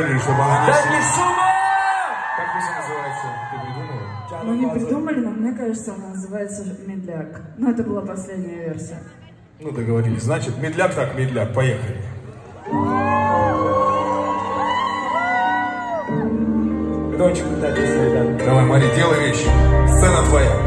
говорили, чтобы она не... Дайте шума! Как песня называется? Ты придумала? Мы не придумали, но мне кажется, она называется «Медляк». Но это была последняя версия. Ну, договорились. Значит, медляк так медляк. Поехали. Это очень крутая песня, ребята. Давай, Мари, делай вещи. Сцена твоя.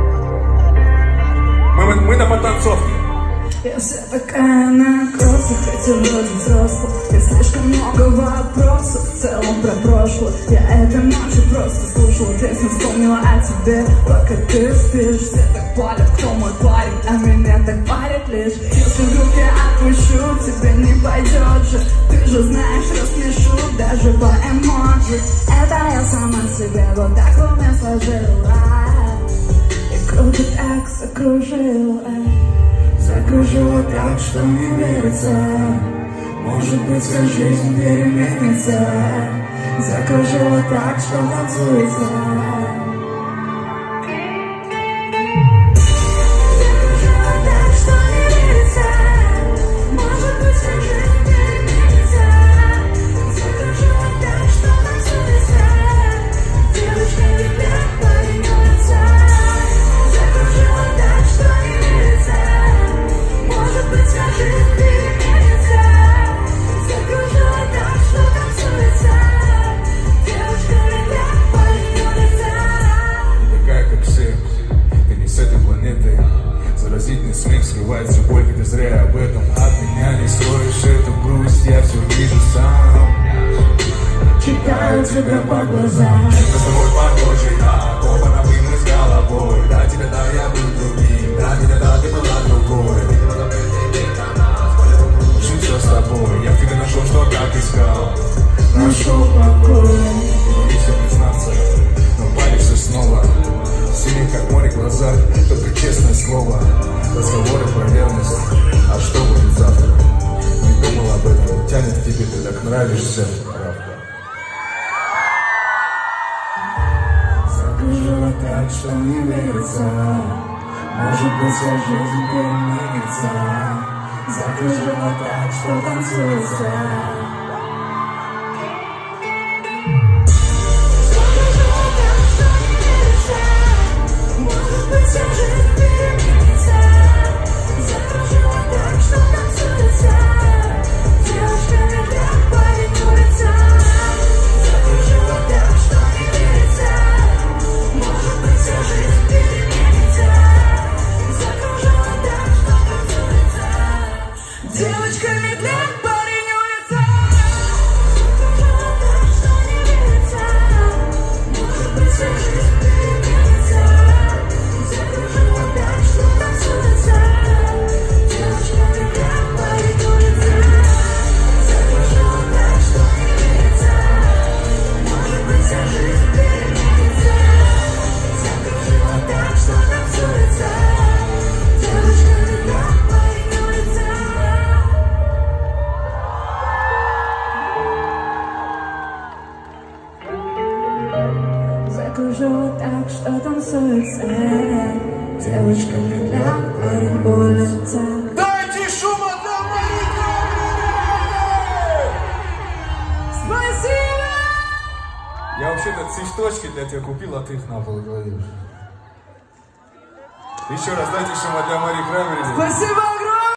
Мы на потанцовке. Я вся такая на кроссах, хотя вроде взрослых. И слишком много вопросов в целом про прошлое. Я этой ночью просто слушала песню, вспомнила о тебе. Пока ты спишь, все так палят, кто мой парень, а меня так парит лишь. Если вдруг я отпущу, тебе не пойдет же. Ты же знаешь, рассмешу даже по эмоджи. Это я сама себе вот так в уме сложила. И круто так закружила. Закружила так, что не верится. Может быть, вся жизнь переменится. Закружила так, что танцуется. Закружила так, что не верится. Может быть, вся жизнь переменится. Закружила так, что танцуется. Девушка ведет парень улица. Закружила так, что не верится. Может быть, вся жизнь переменится. Закружила так, что танцуется. Девушка ведет парень улица. Ты такая, как все. Ты не с этой планеты. Заразительный смех скрывается боль, ты зря об этом. От меня не скроешь эту грусть. Я все вижу сам. Читаю тебя по глазам. Мы с тобой похожи, да. Оба на мы с головой. Да, тебя, да, я был другим. Да, тебя, да, ты была другой. Все с тобой, я в тебе нашел, что так искал. Нашел покой. Боишься признаться, но палишься снова. Синих, как море, глаза, только честное слово. Разговоры про верность, а что будет завтра? Не думал об этом, тянет к тебе, ты так нравишься. Правда. Закружила так, что не верится. Может быть, вся жизнь переменится. Закружила так, что танцуется. Закружила так, что не верится. Может быть, вся жизнь переменится. Закружила так, что танцуется. Девушка ведет парень улица. Закружила так, что не верится. Может быть, вся жизнь переменится. Закружила так, что танцуется. Девочка медляк, парень улица. Закружила так, что не верится. Может быть, вся жизнь переменится. Закружила так, что танцуется. Девочка медляк, парень улица. Закружила так, что не верится. Может быть, вся жизнь переменится. Закружила так, что танцуется. Девочка медляк, парень улица. Закружила так, что танцуется. Девочка медляк, парень улица. Дайте шума для Мари Крамер! Спасибо! Я вообще-то цветочки для тебя купил, а ты их на пол говоришь. Еще раз дайте шума для Мари Крамер. Спасибо!